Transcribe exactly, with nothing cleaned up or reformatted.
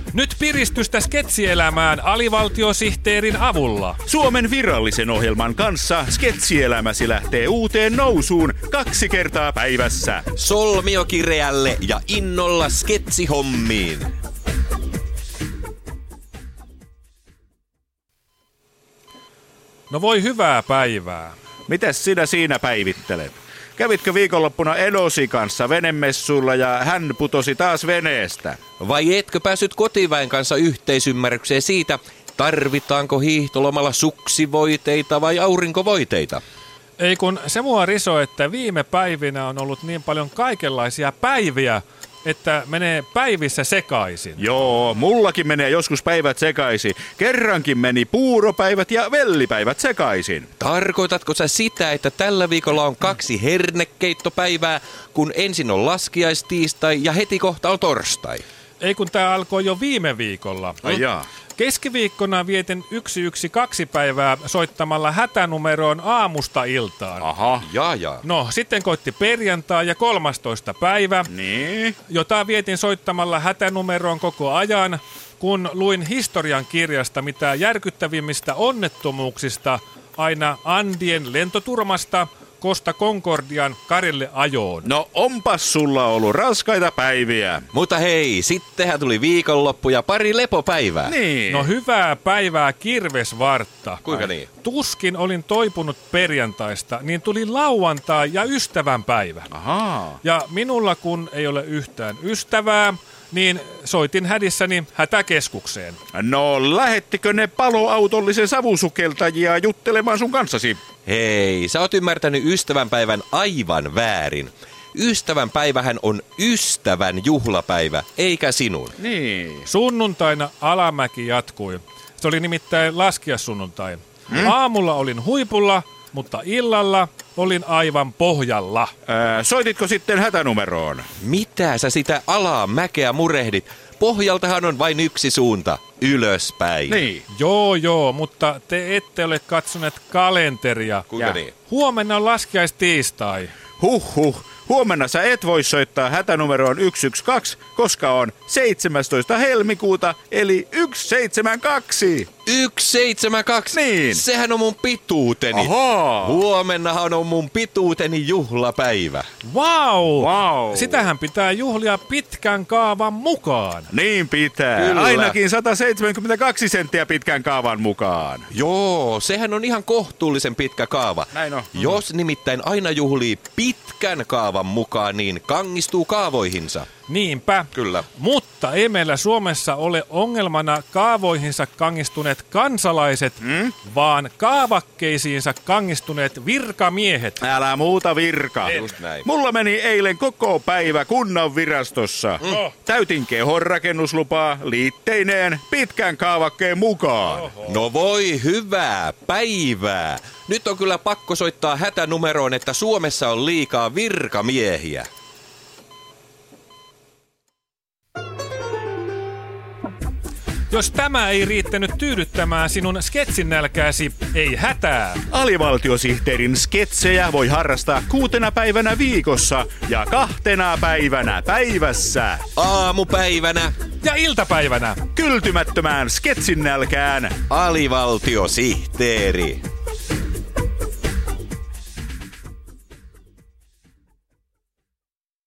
Nyt piristystä sketsielämään alivaltiosihteerin avulla. Suomen virallisen ohjelman kanssa sketsielämäsi lähtee uuteen nousuun kaksi kertaa päivässä. Solmiokireälle ja innolla sketsihommiin. No voi hyvää päivää. Mitäs sinä siinä päivittelet? Kävitkö viikonloppuna Edosi kanssa venemessuilla ja hän putosi taas veneestä? Vai etkö päässyt kotiväen kanssa yhteisymmärrykseen siitä, tarvitaanko hiihtolomalla suksivoiteita vai aurinkovoiteita? Ei kun se mua riso, että viime päivinä on ollut niin paljon kaikenlaisia päiviä, että menee päivissä sekaisin. Joo, mullakin menee joskus päivät sekaisin. Kerrankin meni puuropäivät ja vellipäivät sekaisin. Tarkoitatko sä sitä, että tällä viikolla on kaksi hernekeittopäivää, kun ensin on laskiaistiistai ja heti kohta on torstai? Ei kun tää alkoi jo viime viikolla. Ai jaa. Keskiviikkona vietin yksi yksi kaksi päivää soittamalla hätänumeroon aamusta iltaan. Aha. Jaa, jaa. No, sitten koitti perjantai ja kolmastoista päivä, Niin? jota vietin soittamalla hätänumeroon koko ajan, kun luin historian kirjasta mitä järkyttävimmistä onnettomuuksista aina Andien lentoturmasta Costa Concordian Karille ajoon. No onpas sulla ollut raskaita päiviä. Mutta hei, sittenhän tuli viikonloppu ja pari lepopäivää. Niin. No hyvää päivää kirvesvartta. Kuinka niin? Tuskin olin toipunut perjantaista, niin tuli lauantai ja ystävänpäivä. Ahaa. Ja minulla kun ei ole yhtään ystävää, niin soitin hädissäni hätäkeskukseen. No lähettikö ne paloautollisen savusukeltajia juttelemaan sun kanssasi? Hei, sä oot ymmärtänyt ystävänpäivän aivan väärin. Ystävänpäivähän on ystävän juhlapäivä, eikä sinun. Niin. Sunnuntaina alamäki jatkui. Se oli nimittäin laskiaissunnuntai. Hmm? Aamulla olin huipulla, mutta illalla olin aivan pohjalla. Ää, soititko sitten hätänumeroon? Mitä sä sitä alamäkeä murehdit? Pohjaltahan on vain yksi suunta, ylöspäin. Niin. Joo, joo, mutta te ette ole katsoneet kalenteria. Kuinka Ja. niin? Huomenna on laskiaistiistai. Huhhuh. Huomenna sä et voi soittaa hätänumeroon yksi yksi kaksi, koska on seitsemästoista helmikuuta, eli yksi seitsemän kaksi. yksi seitsemän kaksi? Niin. Sehän on mun pituuteni. Ahaa. Huomennahan on mun pituuteni juhlapäivä. Wow! Wow. Sitähän pitää juhlia pitkän kaavan mukaan. Niin pitää. Kyllä. Ainakin sata seitsemänkymmentäkaksi senttiä pitkän kaavan mukaan. Joo, sehän on ihan kohtuullisen pitkä kaava. Näin on. Jos nimittäin aina juhlii pitkän kaavan mukaan, niin kangistuu kaavoihinsa. Niinpä. Kyllä. Mutta ei meillä Suomessa ole ongelmana kaavoihinsa kangistuneet kansalaiset, Hmm? vaan kaavakkeisiinsa kangistuneet virkamiehet. Älä muuta virka. Just näin. Mulla meni eilen koko päivä kunnan virastossa. Mm. Täytin kehon rakennuslupaa liitteineen pitkän kaavakkeen mukaan. No voi hyvää päivää. Nyt on kyllä pakko soittaa hätänumeroon, että Suomessa on liikaa virkamiehiä. Jos tämä ei riittänyt tyydyttämään sinun sketsin nälkääsi, ei hätää. Alivaltiosihteerin sketsejä voi harrastaa kuutena päivänä viikossa ja kahtena päivänä päivässä. Aamupäivänä Ja iltapäivänä. Kyltymättömään sketsin nälkään. alivaltiosihteeri.